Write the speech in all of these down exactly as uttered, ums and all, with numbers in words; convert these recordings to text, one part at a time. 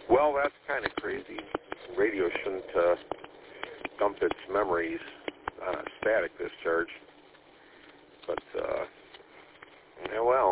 Well, that's kind of crazy. Radio shouldn't uh, dump its memories on a static discharge. But, uh, yeah, well,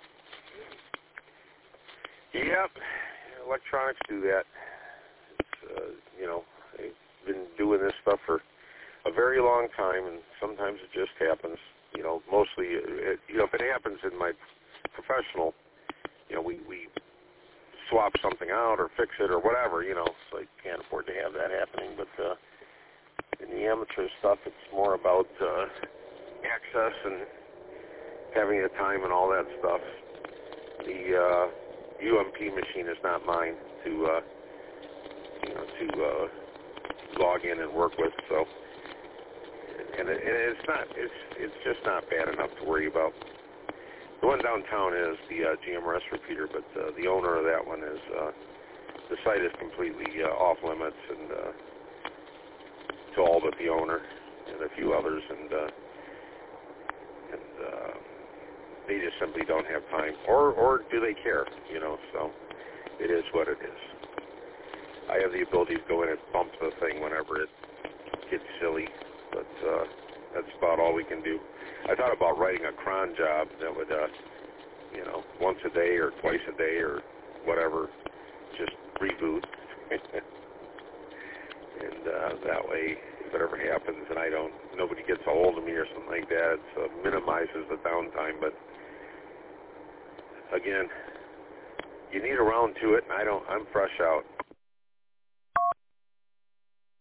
yeah, electronics do that. It's, uh, you know, they've been doing this stuff for a very long time, and sometimes it just happens. You know, mostly, it, you know, if it happens in my professional, you know, we, we swap something out or fix it or whatever, you know, so I can't afford to have that happening. But uh, in the amateur stuff, it's more about uh, access and having the time and all that stuff. The uh, U M P machine is not mine to, uh, you know, to uh, log in and work with, so. And, it, and it's not, it's it's just not bad enough to worry about. The one downtown is the uh, G M R S repeater, but uh, the owner of that one is, uh, the site is completely uh, off limits and uh, to all but the owner and a few others, and uh, and uh, they just simply don't have time, or or do they care? You know, so it is what it is. I have the ability to go in and bump the thing whenever it gets silly. But uh, that's about all we can do. I thought about writing a cron job that would, uh, you know, once a day or twice a day or whatever, just reboot. And uh, that way, if it ever happens and I don't, nobody gets a hold of me or something like that, it uh, minimizes the downtime. But again, you need a round to it, and I don't. I'm fresh out.